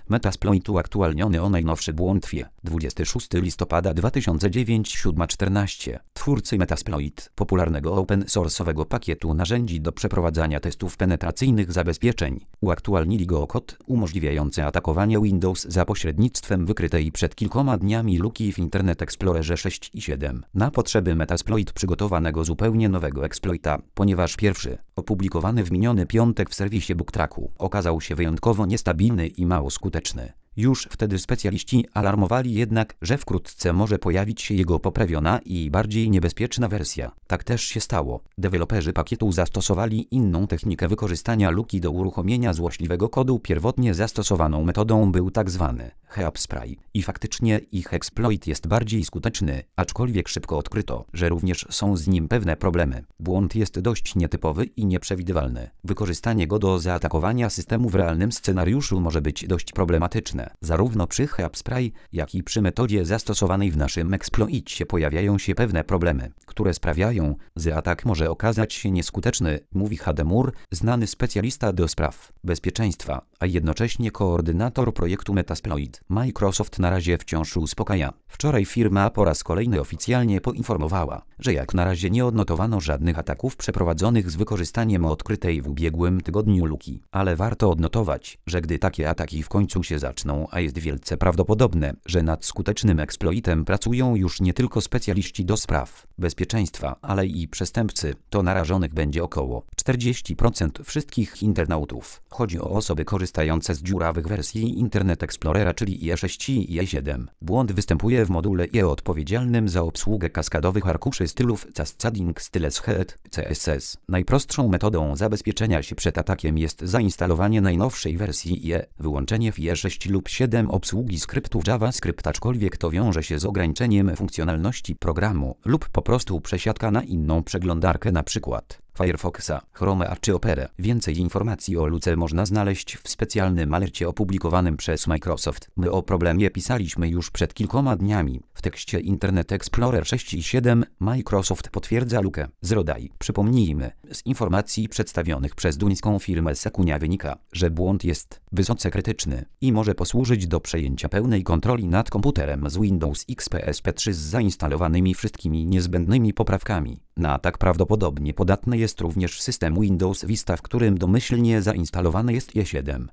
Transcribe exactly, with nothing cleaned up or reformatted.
Metasploit uaktualniony o najnowszy błąd F I E. dwudziestego szóstego listopada dwa tysiące dziewiątego siódma czternaście. Twórcy Metasploit, popularnego open source'owego pakietu narzędzi do przeprowadzania testów penetracyjnych zabezpieczeń, uaktualnili go o kod umożliwiający atakowanie Windows za pośrednictwem wykrytej przed kilkoma dniami luki w Internet Explorerze sześć i siedem. Na potrzeby Metasploit przygotowanego zupełnie nowego exploita, ponieważ pierwszy, opublikowany w miniony piątek w serwisie BugTracku, okazał się wyjątkowo niestabilny i mało skuteczny. Już wtedy specjaliści alarmowali jednak, że wkrótce może pojawić się jego poprawiona i bardziej niebezpieczna wersja. Tak też się stało. Deweloperzy pakietu zastosowali inną technikę wykorzystania luki do uruchomienia złośliwego kodu. Pierwotnie zastosowaną metodą był tzw. heap spray. I faktycznie ich exploit jest bardziej skuteczny, aczkolwiek szybko odkryto, że również są z nim pewne problemy. Błąd jest dość nietypowy i nieprzewidywalny. Wykorzystanie go do zaatakowania systemu w realnym scenariuszu może być dość problematyczne. Zarówno przy heap spray, jak i przy metodzie zastosowanej w naszym exploicie pojawiają się pewne problemy, które sprawiają, że atak może okazać się nieskuteczny, mówi H D Moore, znany specjalista do spraw bezpieczeństwa, a jednocześnie koordynator projektu Metasploit. Microsoft na razie wciąż uspokaja. Wczoraj firma po raz kolejny oficjalnie poinformowała, że jak na razie nie odnotowano żadnych ataków przeprowadzonych z wykorzystaniem odkrytej w ubiegłym tygodniu luki. Ale warto odnotować, że gdy takie ataki w końcu się zaczną, a jest wielce prawdopodobne, że nad skutecznym exploitem pracują już nie tylko specjaliści do spraw bezpieczeństwa, ale i przestępcy, to narażonych będzie około czterdzieści procent wszystkich internautów. Chodzi o osoby korzystające z dziurawych wersji Internet Explorera, czyli I E sześć i I E siedem. Błąd występuje w module I E odpowiedzialnym za obsługę kaskadowych arkuszy stylów Cascading Styles Head C S S. Najprostszą metodą zabezpieczenia się przed atakiem jest zainstalowanie najnowszej wersji I E, wyłączenie w I E sześć lub siedem obsługi skryptu JavaScript, aczkolwiek to wiąże się z ograniczeniem funkcjonalności programu lub po prostu przesiadka na inną przeglądarkę, np. Firefoxa, Chroma czy Opera. Więcej informacji o luce można znaleźć w specjalnym alercie opublikowanym przez Microsoft. My o problemie pisaliśmy już przed kilkoma dniami. W tekście Internet Explorer sześć i siedem Microsoft potwierdza lukę. Zrodaj. Przypomnijmy, z informacji przedstawionych przez duńską firmę Secunia wynika, że błąd jest wysoce krytyczny i może posłużyć do przejęcia pełnej kontroli nad komputerem z Windows X P S P trzy z zainstalowanymi wszystkimi niezbędnymi poprawkami. Na atak prawdopodobnie podatny jest również system Windows Vista, w którym domyślnie zainstalowany jest I E siedem.